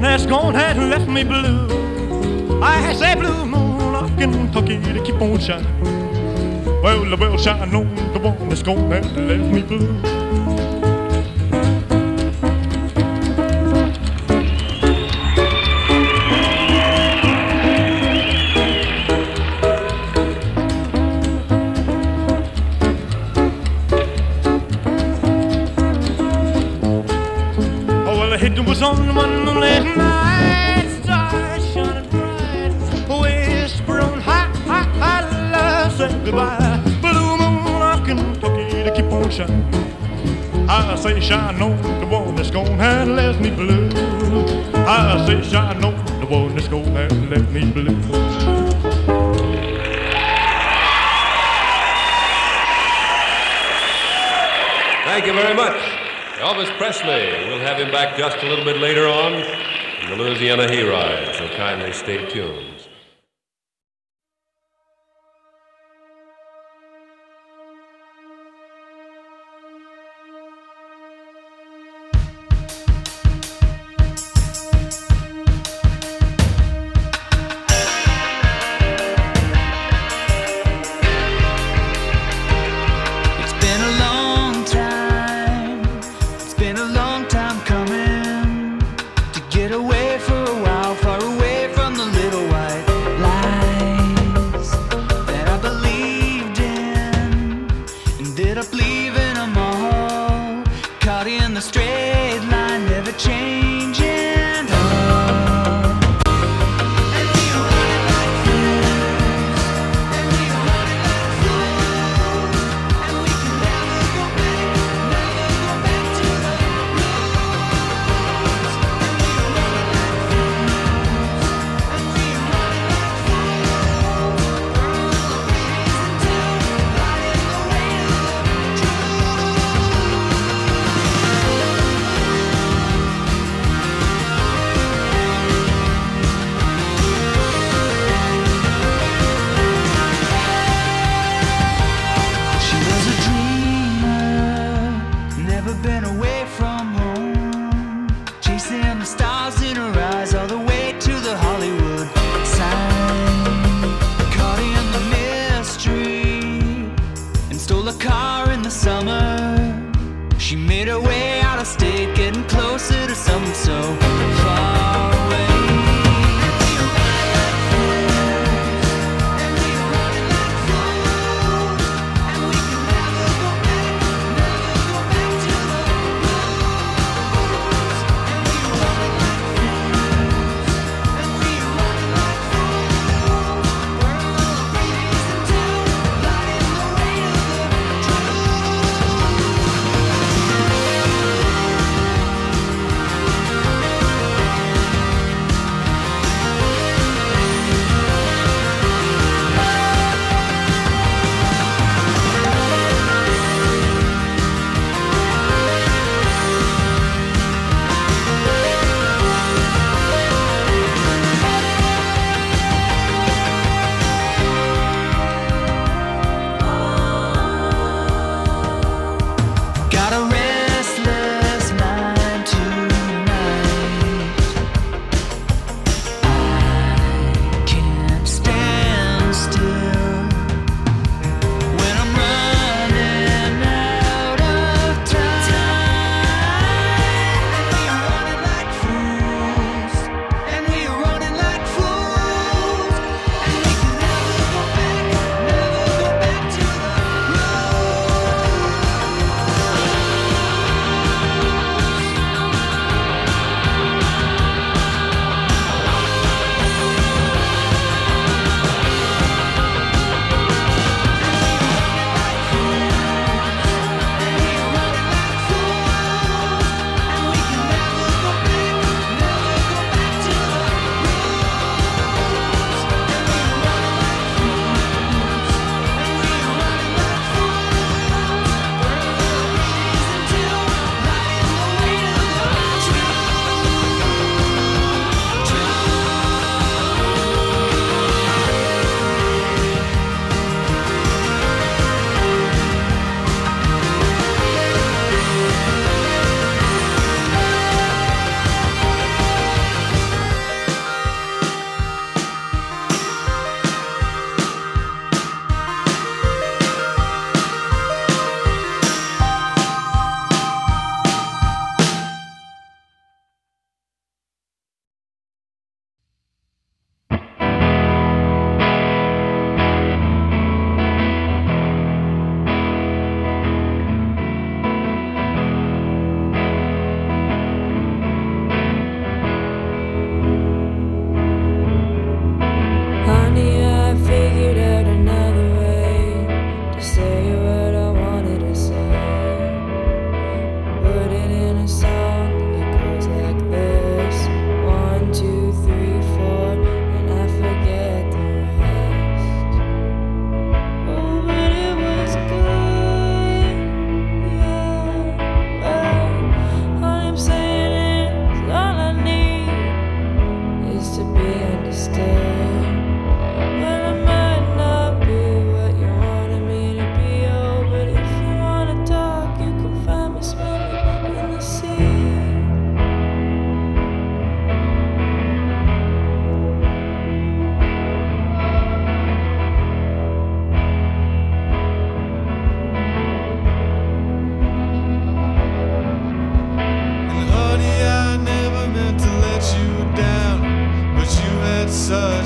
one that's gone and left me blue. I say blue moon of Kentucky to keep on shining. Well, the well shine on the one that's gone and left me blue. It was on one moonlit night, stars shining bright, whisper on high, love said goodbye. Blue moon of Kentucky to keep on shining. I say shine on the one that's gone and left me blue. I say shine on the one that's gone and left me blue. Thank you very much. Elvis Presley. We'll have him back just a little bit later on in the Louisiana Hayride, so kindly stay tuned.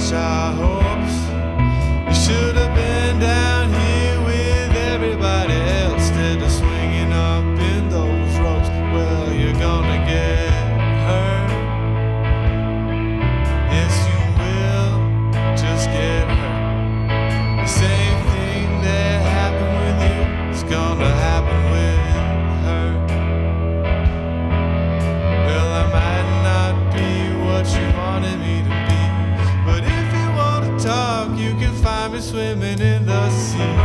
crush our hopes. You should have been down here with everybody else instead of swinging up in those ropes. Well, you're gonna get hurt. Yes, you will just get hurt. The same thing that happened with you is gonna happen with her. Well, I might not be what you wanted me to be, but if you want to talk, you can find me swimming in the sea.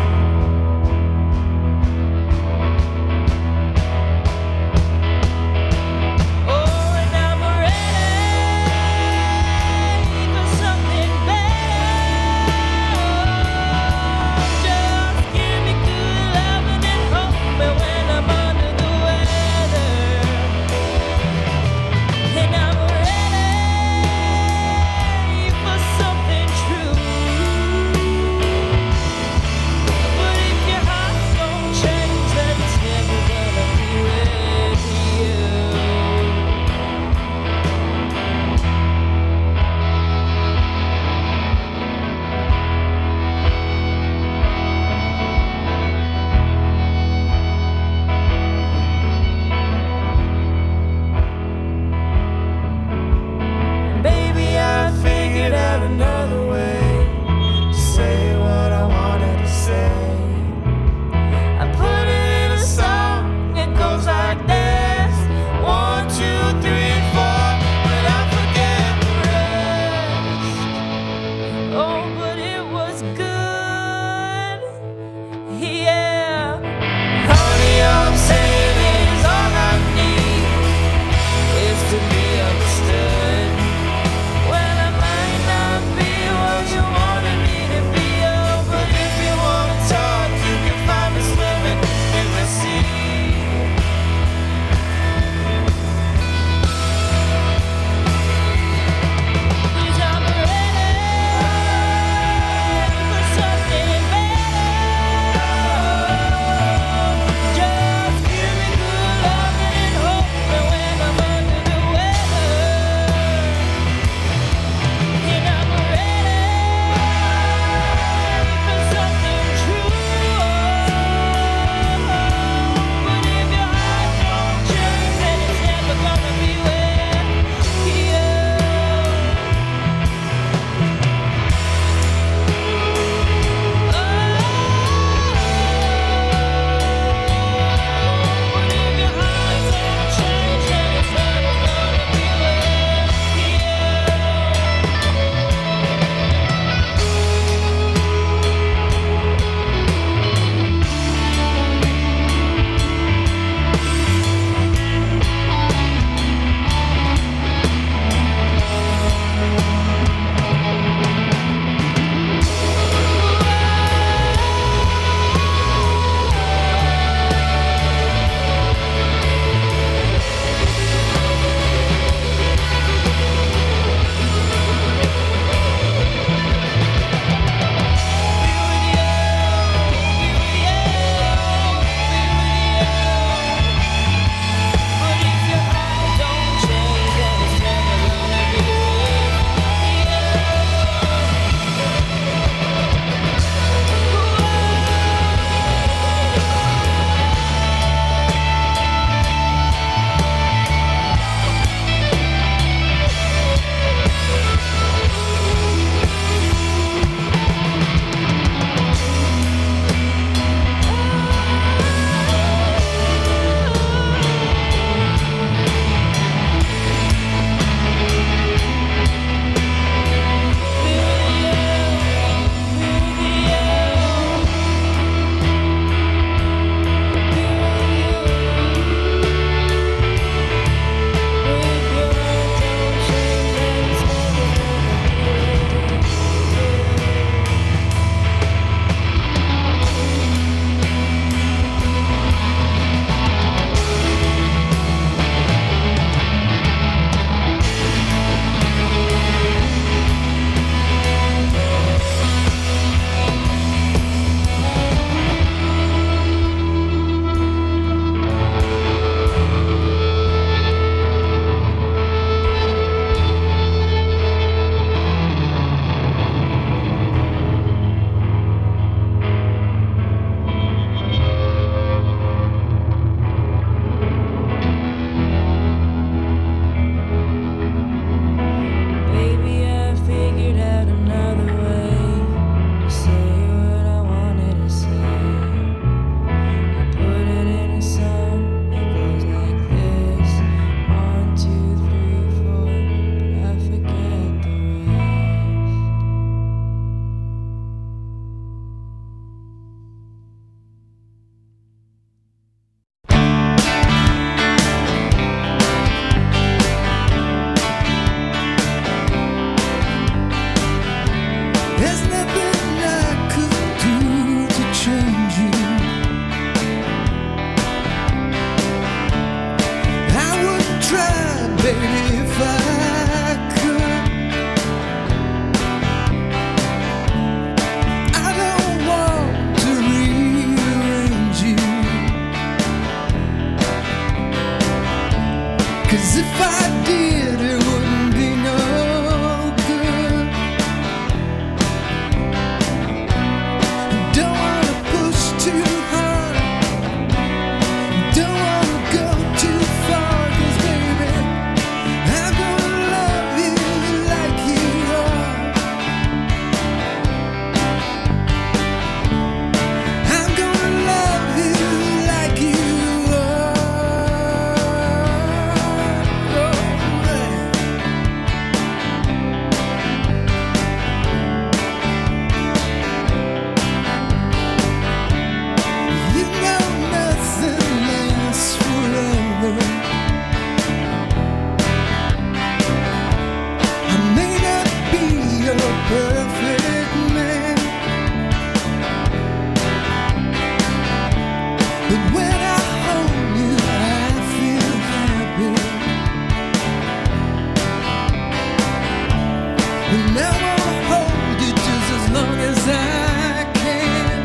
And I wanna hold you just as long as I can.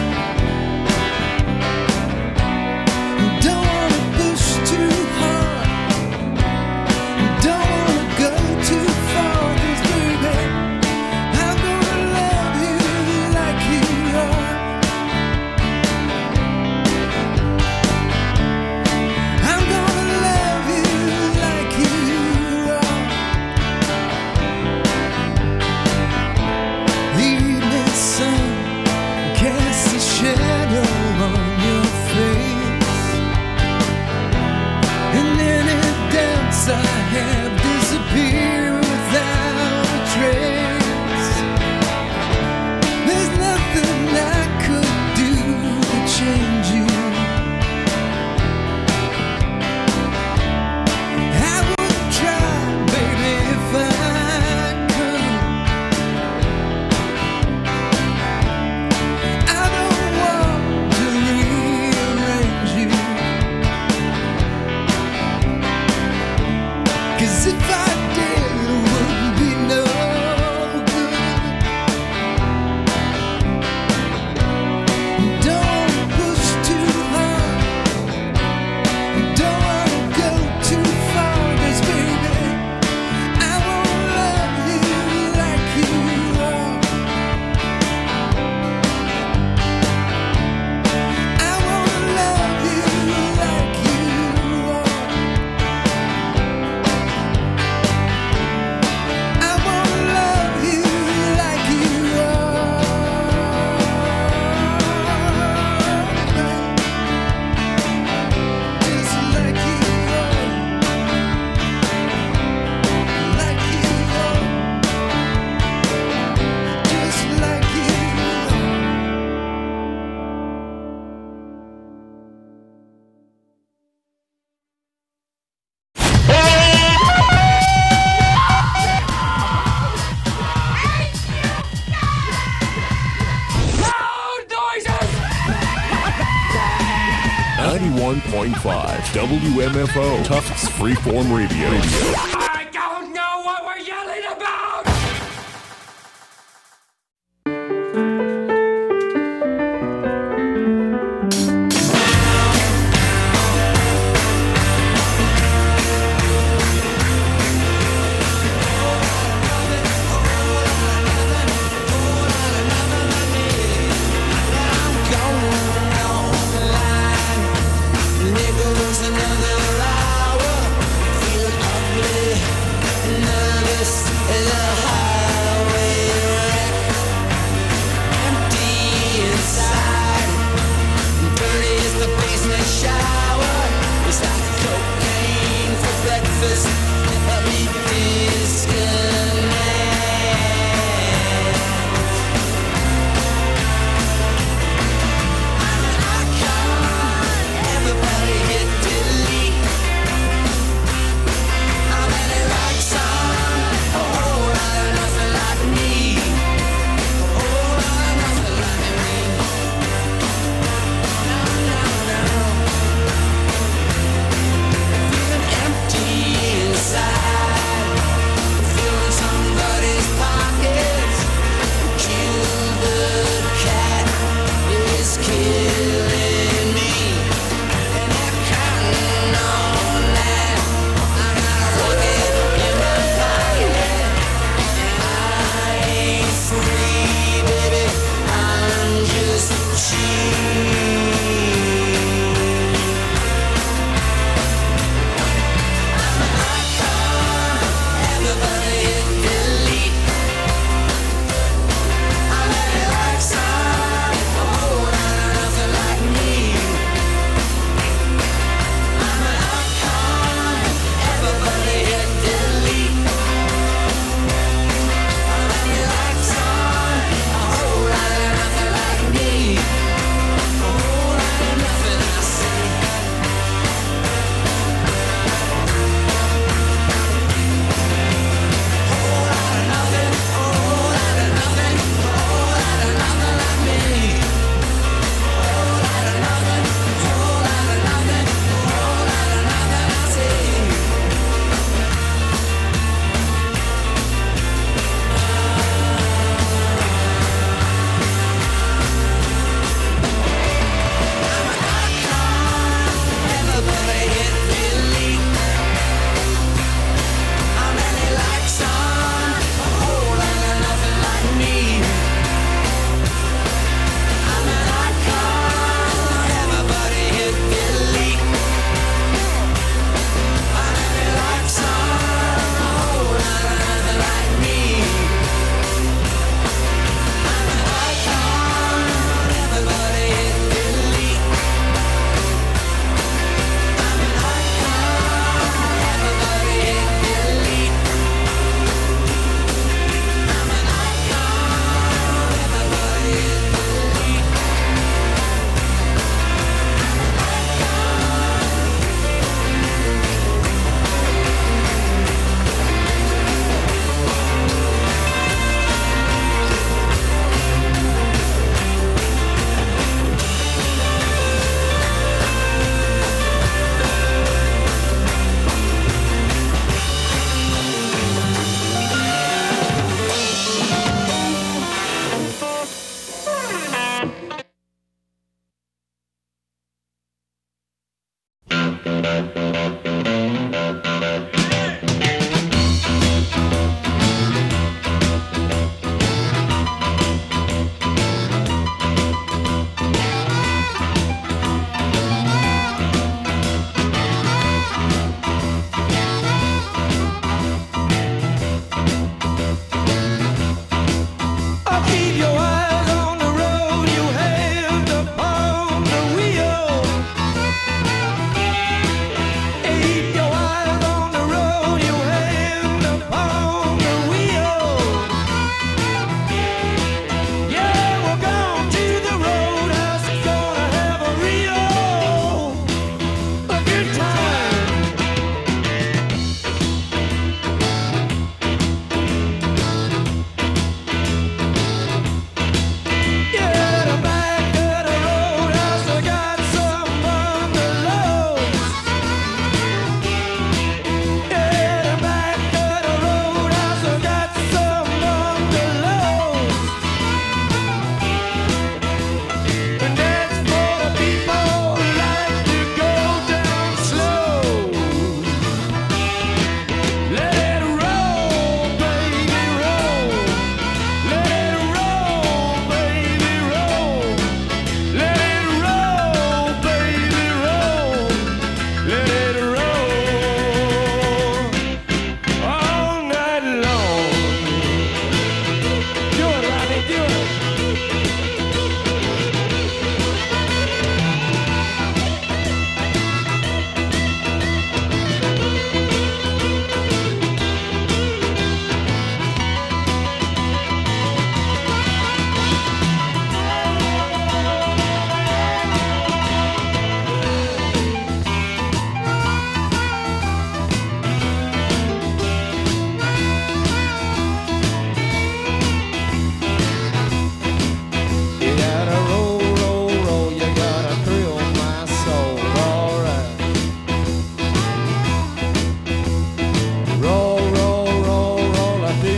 Don't wanna push too hard, don't wanna go too far, 'cause baby, I'm gonna love you like you are. I'm gonna love you like you are. The evening sun casts a shadow on your face, and any doubts I have disappear without a trace. There's nothing I could do to change you. I would try, baby, if I could. I don't want to rearrange you, 'cause if I did, it wouldn't be no good. Don't push too hard, don't wanna go too far, 'cause baby, I wanna love you like you are. I wanna love you like you are. I wanna love you like you are. Just like you are. Like you are. Just like you are. Loud noises! 91.5 WMFO Tufts Freeform Radio. I don't know what we're yelling about! There goes another hour, feeling ugly.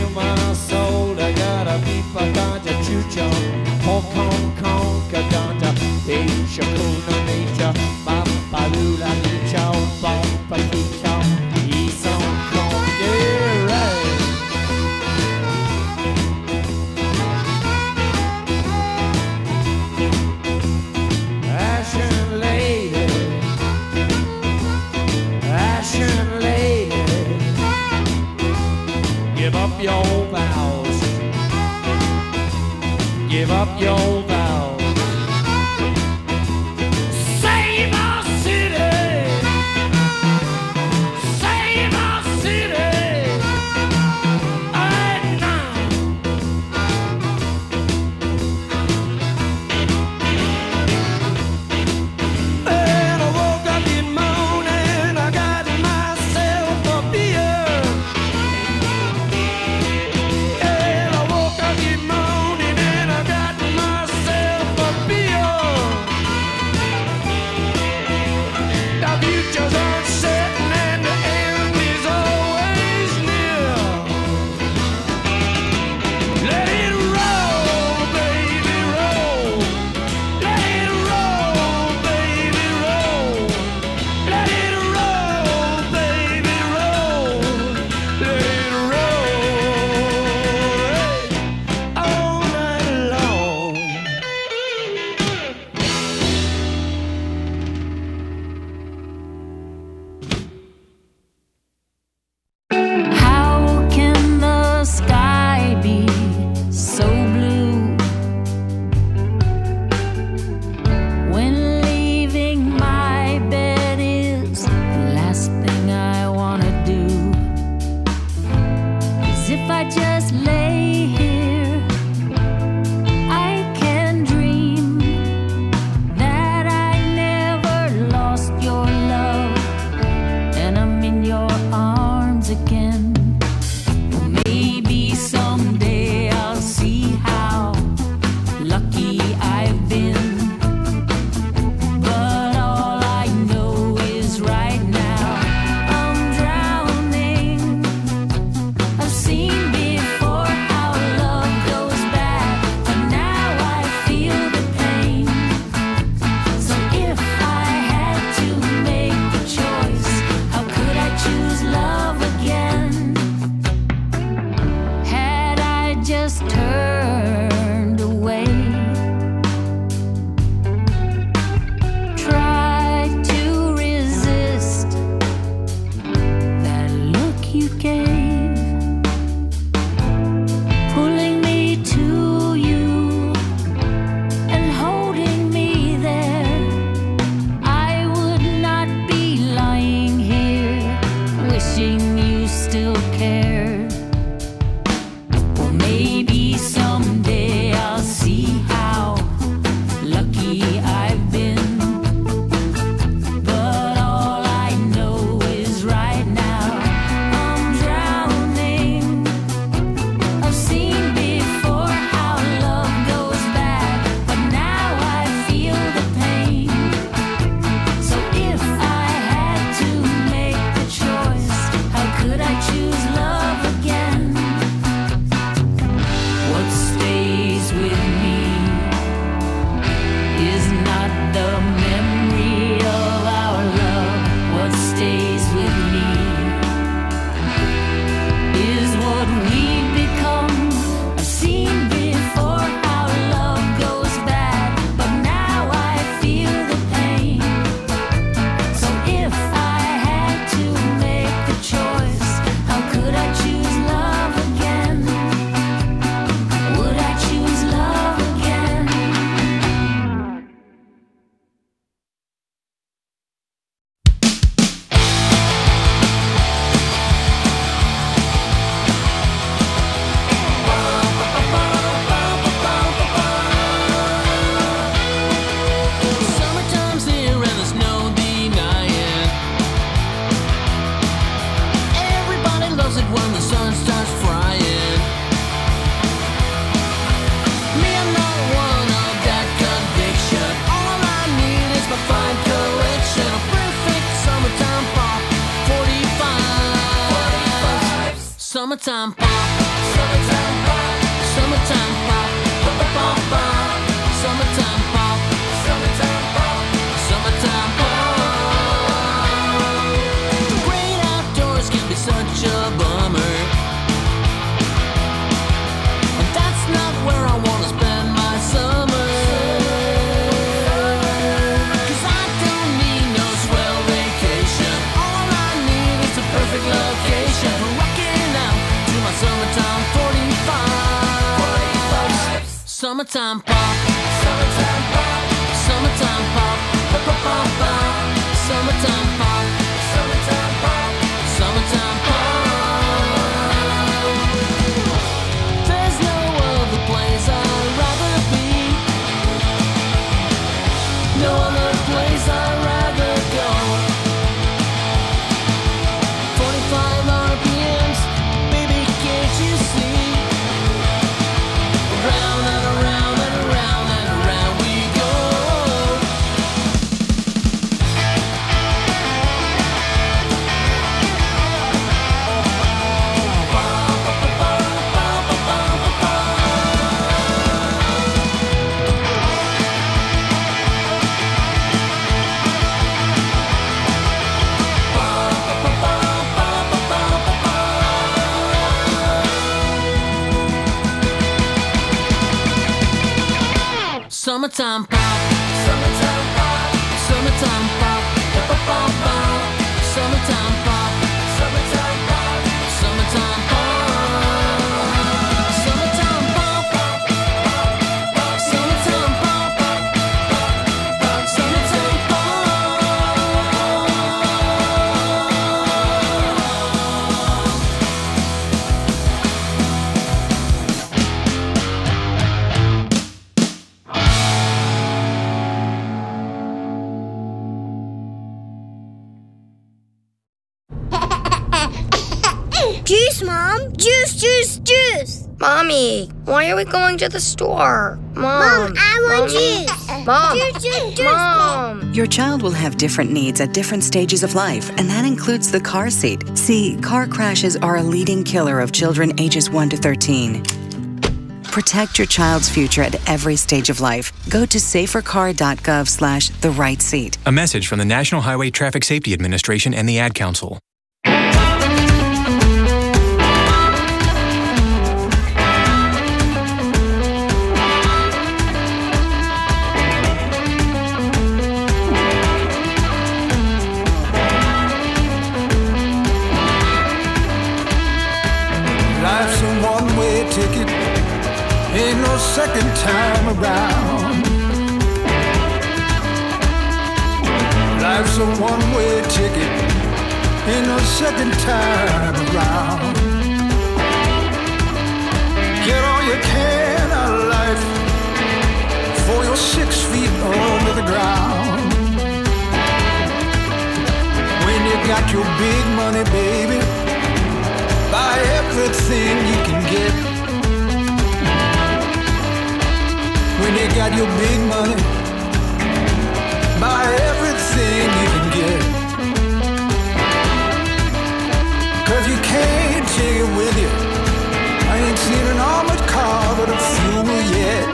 in my soul. I got a beep, I got a chucho. Hong Kong, Kong, I got a Asia, Kuna, Nature. Baba, Lula, Nichao, Baba, Nichao. East Hong Kong, yeah, right. Ashen lady, Ashen lady, give up your vows, give up your vows. Save our city, save our city, right now. And I woke up in the morning, I got myself a beer. And I woke up in the morning and I got myself a beer. The future's uncertain and the end is always near. Let it roll, baby, roll. Let it roll, baby, roll. Let it roll, baby, roll. Let it roll all night long. How can the sky be so blue when leaving my bed is the last thing I wanna do? 'Cause if I just lay here, I can dream that I never lost your love and I'm in your arms again. Maybe someday I'll see how lucky I've been. But all I know is right now I'm drowning. I've seen before how love goes bad, but now I feel the pain. So if I had to make the choice, how could I choose love again? Had I just turned away, tried to resist that look you gave, pulling me to you and holding me there, I would not be lying here wishing you still cared. Well, maybe someday I'll see how lucky I've been. But all I know is right now I'm drowning. I've seen before how love goes bad, but now I feel the pain. So if I had to make the choice, how could I choose love again? What stays with me is not the memory of our love. What stays with me is what we've become. I've seen before how love goes bad, but now I feel the pain. So if I had to make the choice, how could I choose love again? Would I choose love again? Summertime's here and there's no denying. Everybody loves it when the sun starts frying. Me, I'm not one of that conviction. All I need is my fine correction. A perfect summertime pop, 45. Summertime pop. Summertime pop, summertime pop, pop, pop, summertime pop, summertime pop, summertime pop. The great outdoors can be such a bummer, and that's not where I wanna spend my summer. 'Cause I don't need no swell vacation. All I need is a perfect location for rocking out to my summertime 45. Summertime pop, summertime pop, summertime pop, pop, pop, pop, pop. Summertime pop, summertime pop, summertime pop. There's no other place I'd rather be, no other place I'd rather go. 45 RPMs, baby, can't you see? Round and around and around and around we go. Summertime pop, summertime pop, summertime pop, pop, pop, pop. Summertime pop, summertime pop, summertime pop. Summertime pop, summertime pop, summertime Juice, Mom! Juice, juice, juice! Mommy, why are we going to the store? Mom, I want Mommy? juice! Mom, Juice, juice, juice! Mom. Your child will have different needs at different stages of life, and that includes the car seat. See, car crashes are a leading killer of children ages 1 to 13. Protect your child's future at every stage of life. Go to safercar.gov/the-right-seat. A message from the National Highway Traffic Safety Administration and the Ad Council. Life's a one-way ticket, ain't no second time around. Life's a one-way ticket, ain't no second time around. Get all you can out of life before you're 6 feet under the ground. When you got your big money, baby, buy everything you can get. When you got your big money, buy everything you can get. 'Cause you can't take it with you. I ain't seen an armored car with a fuel yet.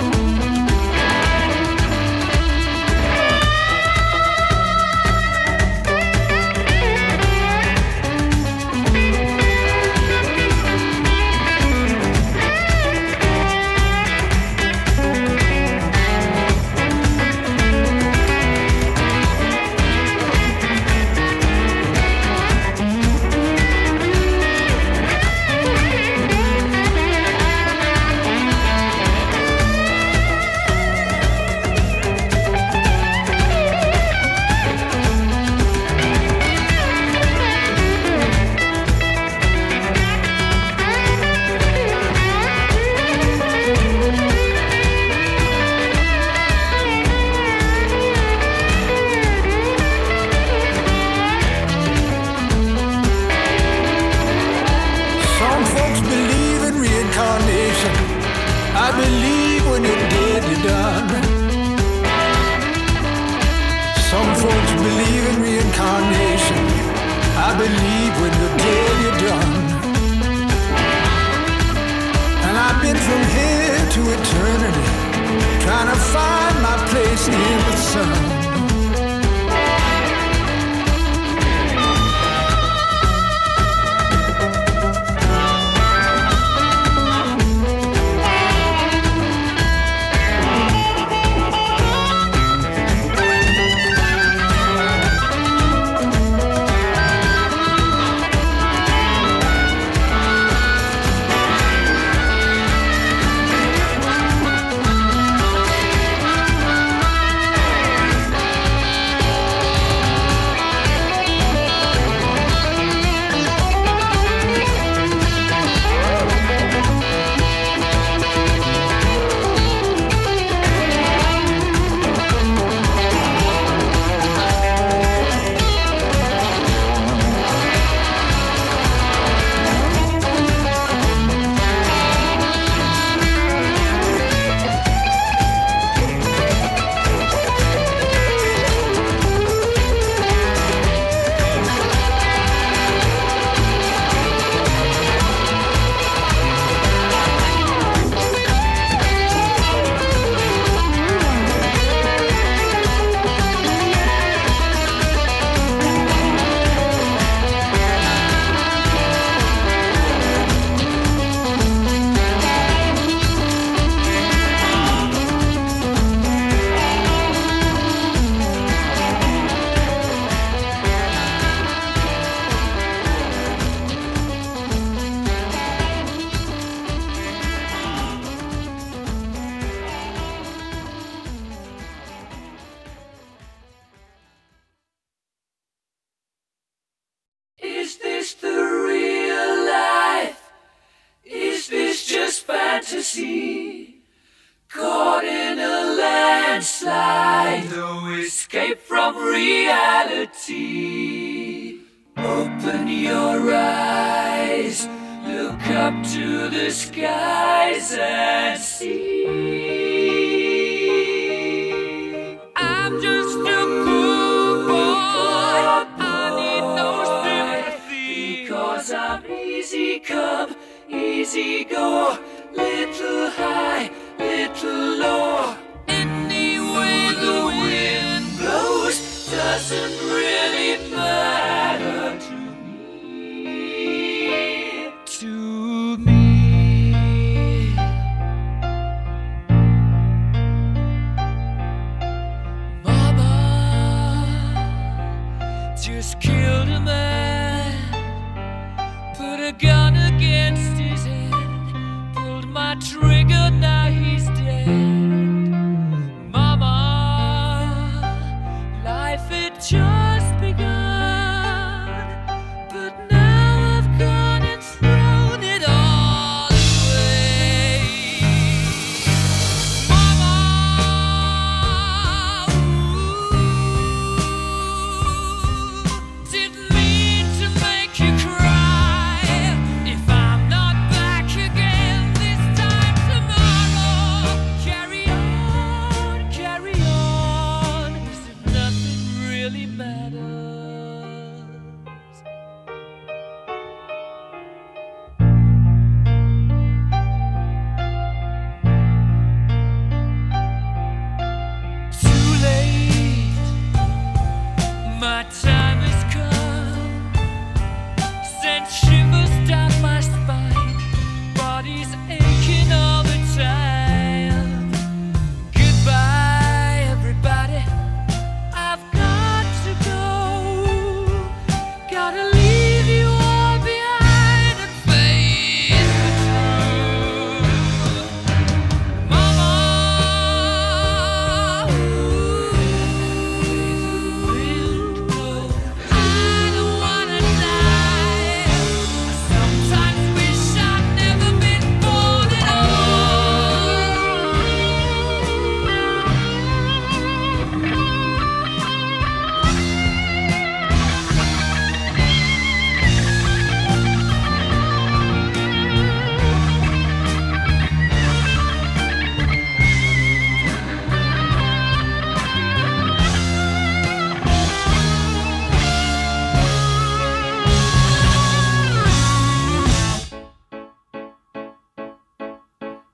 I believe when you're dead, you're done. Some folks believe in reincarnation. I believe when you're dead, you're done. I've been from here to eternity, trying to find my place in the sun. Is this the real life? Is this just fantasy? Caught in a landslide, no escape from reality. Open your eyes, look up to the skies and see. I'm just a poor boy, I need no sympathy, because I'm easy come, easy go, little high, little low. Any way the wind blows doesn't really matter to me. To me. Mama just killed a man, put a gun against his head, pulled my trigger, now he's dead. Mama, life had just begun, but now I've gone and thrown it all away. Mama, didn't mean to make you cry. If I'm not back again this time tomorrow, carry on, as if nothing really matters. Too late, my time has come. Sent shivers down my spine, body's aching all the time. Goodbye, everybody, I've got to go. Gotta leave you all behind and face the truth. Mama, I don't wanna die. I sometimes wish I'd never been born.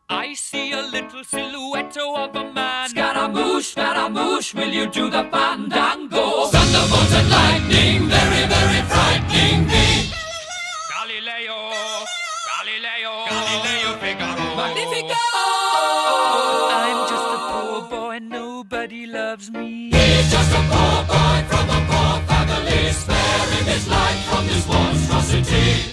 I see a little silhouette of a man. Scaramouche, will you do the fandango? Thunderbolt and lightning, very, very frightening me. Galileo, Figaro. Magnifico! I'm just a poor boy, nobody loves me. He's just a poor boy from a poor family, sparing his life from this monstrosity.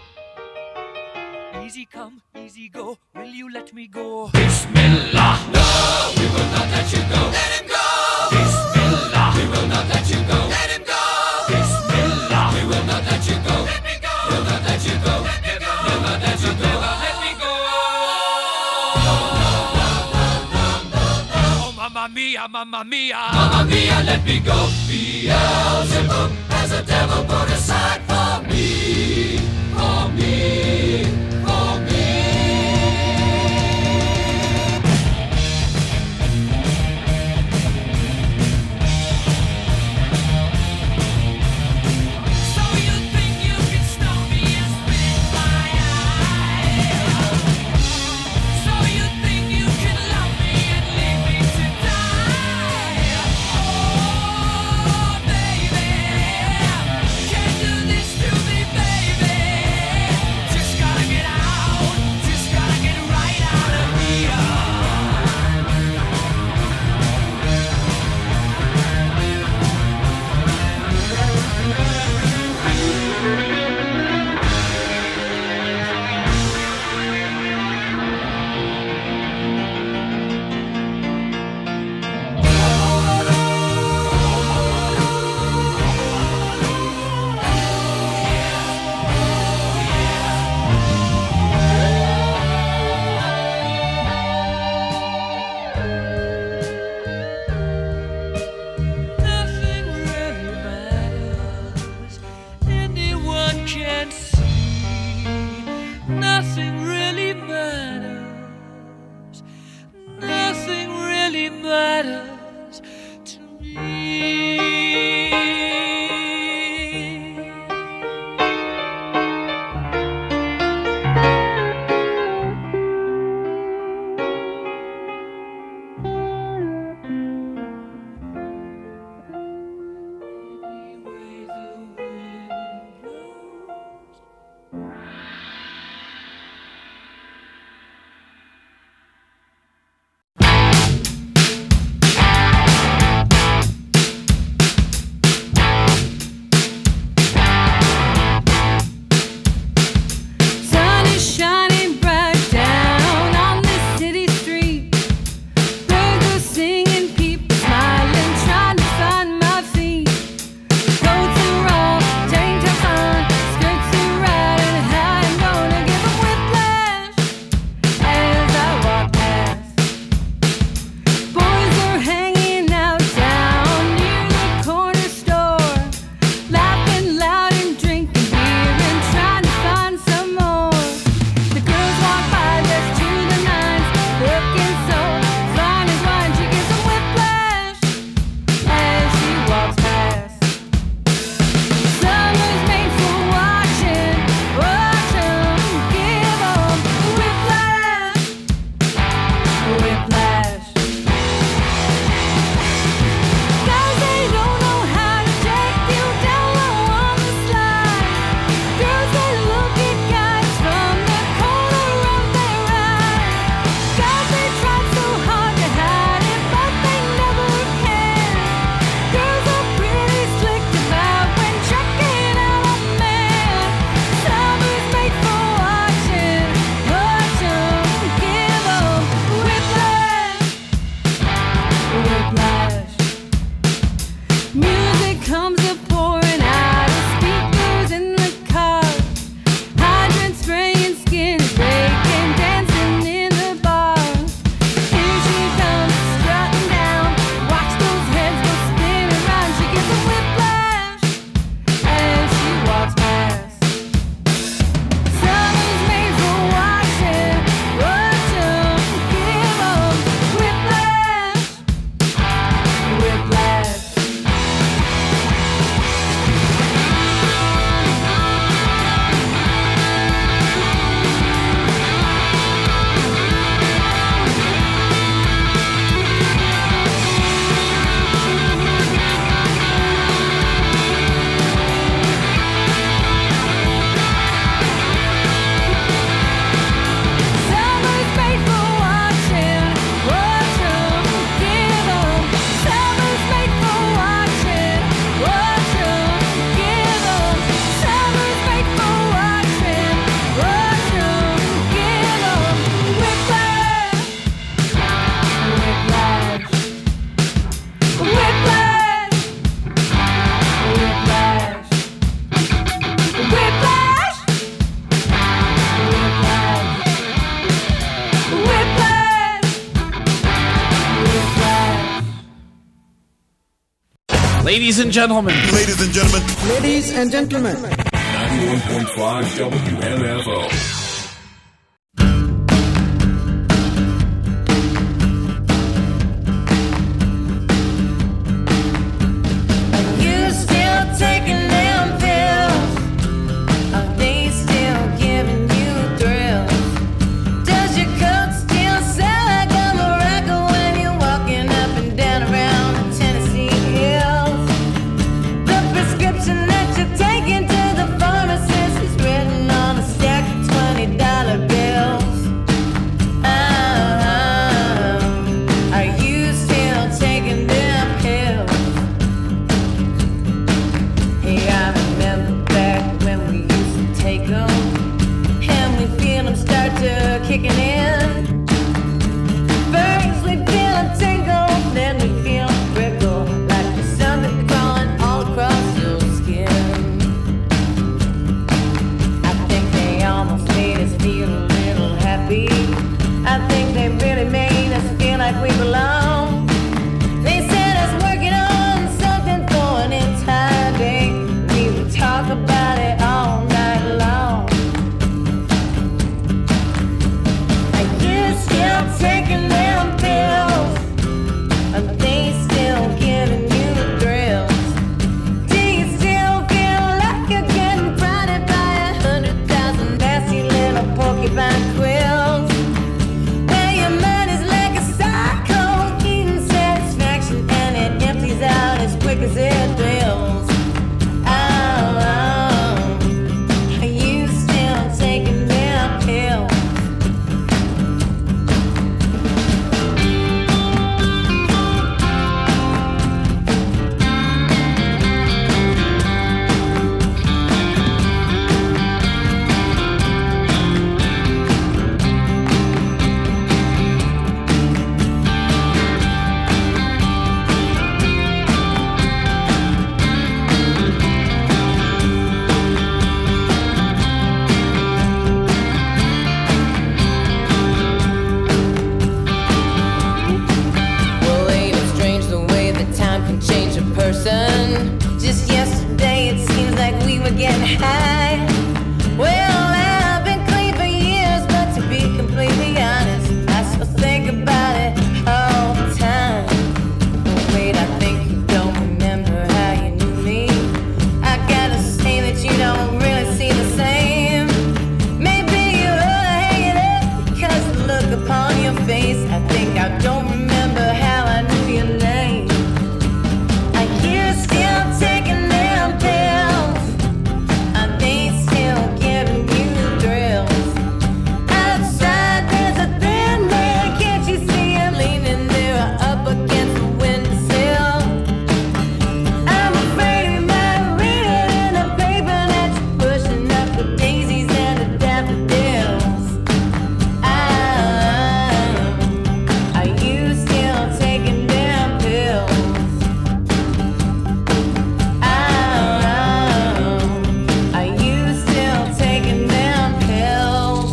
Easy come, easy go, will you let me go? Bismillah! No, we will not let you go. Let him go! Bismillah! We will not let you go. Let him go! Bismillah! We will not let you go. Let me go! We'll not let you go. Let me go! We'll not let you go. Let me go! Oh, mamma mia, mamma mia! Mamma mia, let me go! Beelzebub has a devil put aside for me, for me, for me. So you think you can stop me and spit my eye? So you think you can love me and leave me to die? Oh, baby, can't do this to me, baby. Just gotta get Ladies and gentlemen. Ladies and gentlemen. Ladies and gentlemen. 91.5 WMFO. You still taking them pills? Are they still giving you thrills? Does your coat still sound like a miracle when you're walking up and down around the Tennessee hills? The prescription that you're taking to the pharmacist is written on a stack of $20 bills. Are you still taking them pills? Hey, I remember back when we used to take them, and we feel them start to kicking in. First we feel them tingle, then we feel them prickle, like there's something crawling all across your skin. I think they almost made us feel a little happy. I think they really made us feel like we belong. They set us working on something for an entire day. We would talk about it all night long. Are you still taking them pills? Are they still giving you the thrills? Do you still feel like you're getting prodded by 100,000 nasty little porcupine quills? Where your mind is like a cyclone, eating satisfaction, and it empties out as quick as it fills. Are you still taking them pills? Well, ain't it strange the way that time can change a person? Just yesterday it seems like we were getting high. Well, I've been clean for years, but to be completely honest, I still think about it all the time. But wait, I think you don't remember how you knew me. I gotta say that you don't really see the same. Maybe you ought to hang it up because the look upon your face. I think I don't remember how I knew your name. Are you still taking them pills? Are they still giving you thrills? Outside there's a thin man, can't you see him leaning there up against the windowsill? I'm afraid he might read it in the paper that you're pushing up the daisies and the daffodils. Are you still taking them pills? Are you still taking them pills?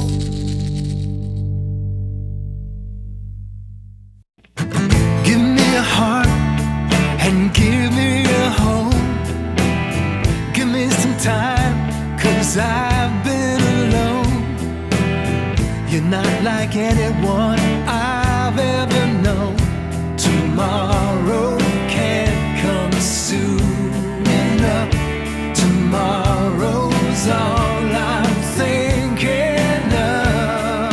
Give me a heart and give me a home. Give me some time, 'cause I've been alone. You're not like anyone I've ever known. Tomorrow can't come soon enough. Tomorrow's all I'm thinking of.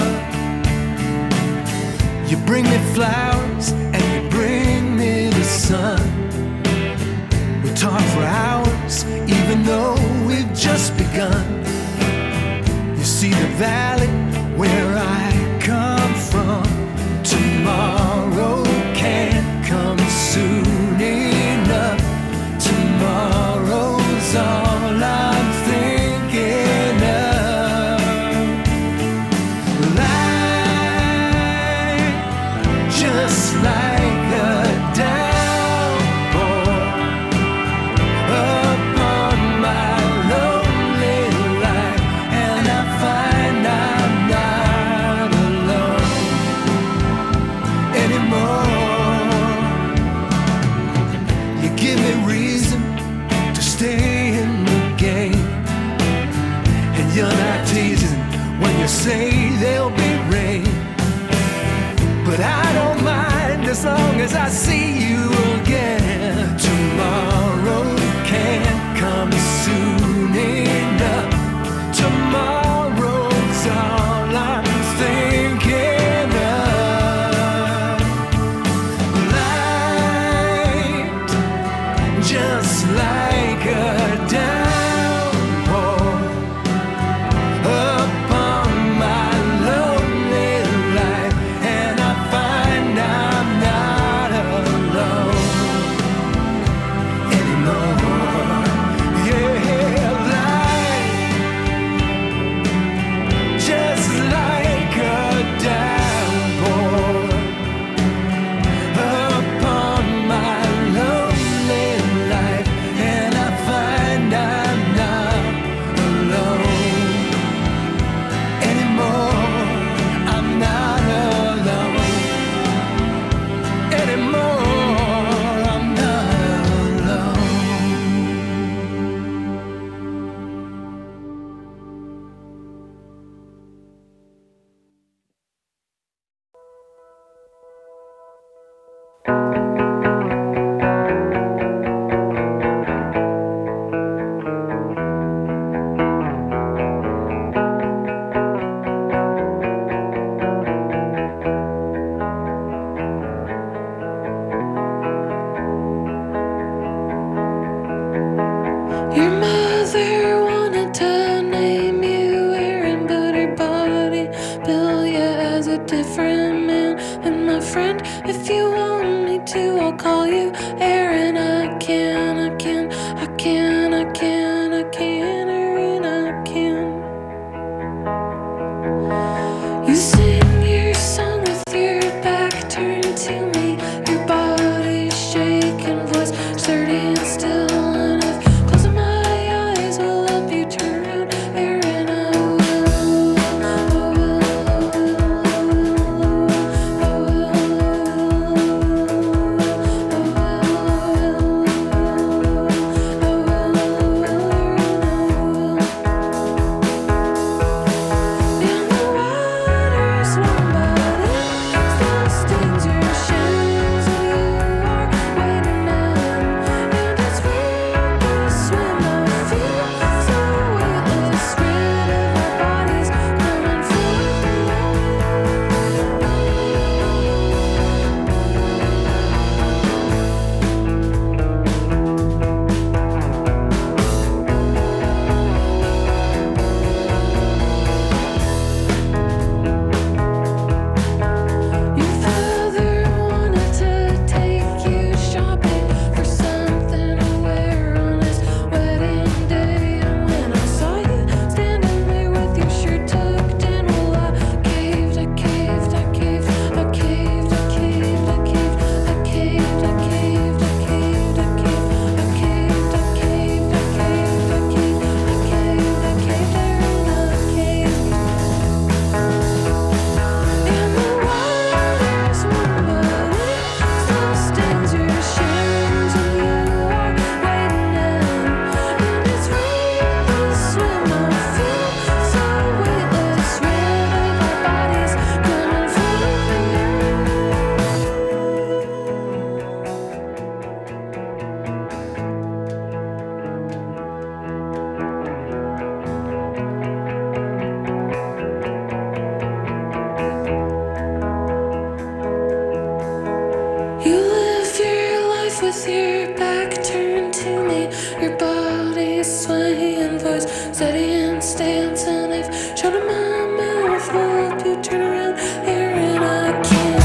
You bring me flowers and you bring me the sun. We talk for hours, even though we've just begun. You see the valley where I come from. Tomorrow can't come soon enough. Tomorrow's all I'm thinking of. Life, just like a downpour upon my lonely life, and I find I'm not is a different man. And my friend, if you want me to, I'll call you Aaron. I can, Aaron, I can. You sing your song with your back turned to me, your body shaking, voice sturdy and still. And if closing my eyes will help you turn around, Aaron, I will. With your back turned to me, your body swaying, voice steady and stance, and if shut up my mouth will help you turn around, Aaron, I can.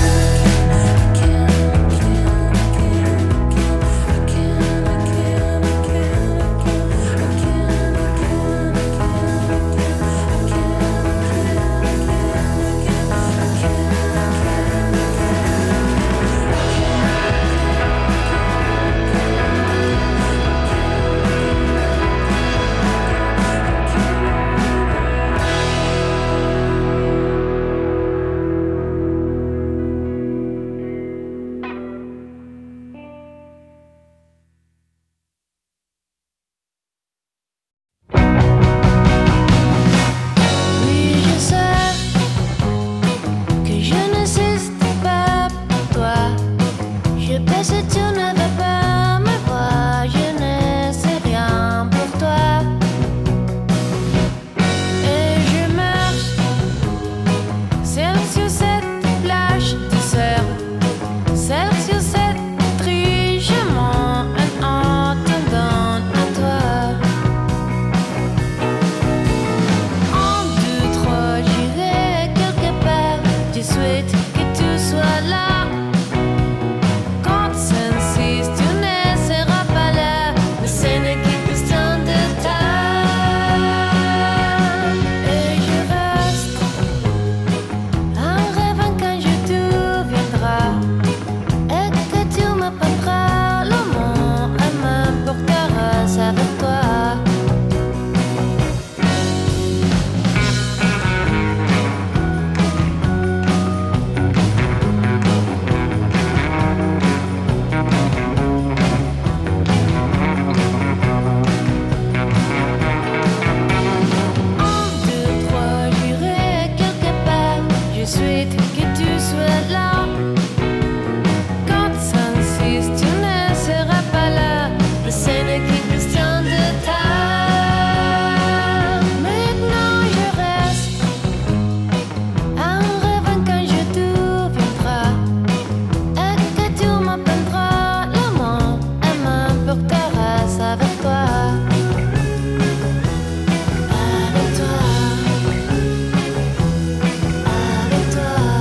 Avec toi.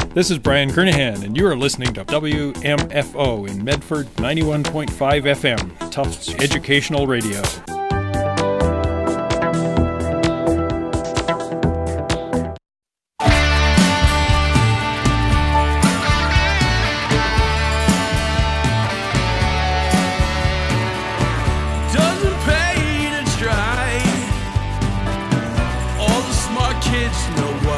This is Brian Kernahan, and you are listening to WMFO in Medford, 91.5 FM, Tufts Educational Radio. Doesn't pay to try. All the smart kids know